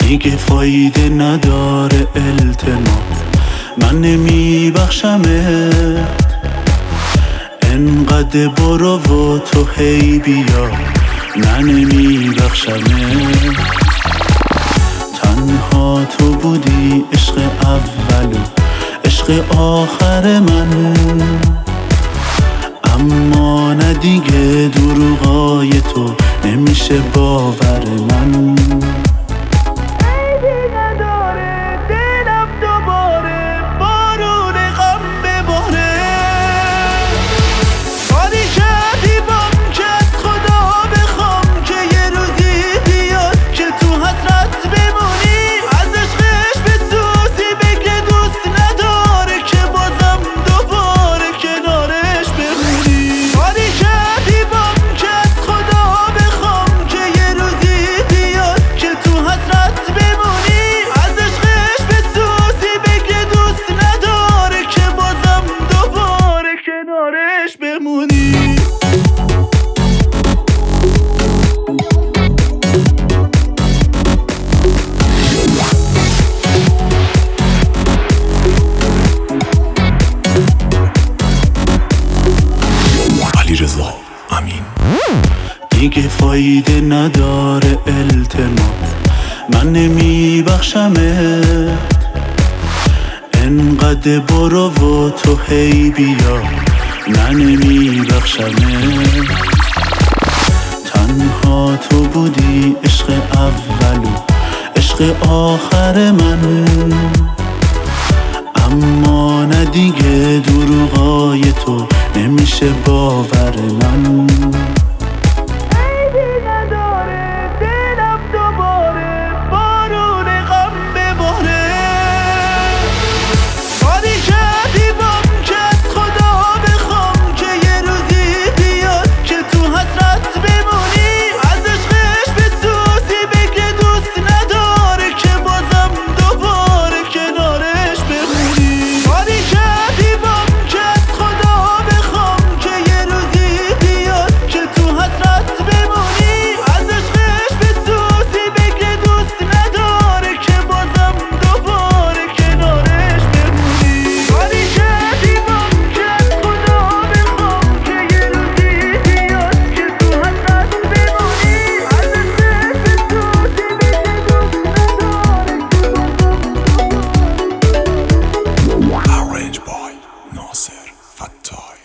دیگه فایده نداره التماس، من نمیبخشمت. انقدر برو و تو هی بیا، من نمیبخشمت. تنها تو بودی عشق اول و عشق آخر من، اما نه دیگه دروغای تو نمیشه باور من. رضا امین. دیگه فایده نداره التماس، من نمیبخشمت. انقدر برو و تو هی بیا، من نمیبخشمت. تنها تو بودی عشق اول و عشق آخر من، اما نه دیگه دروغای تو نمیشه باور من. ناصر فتاح.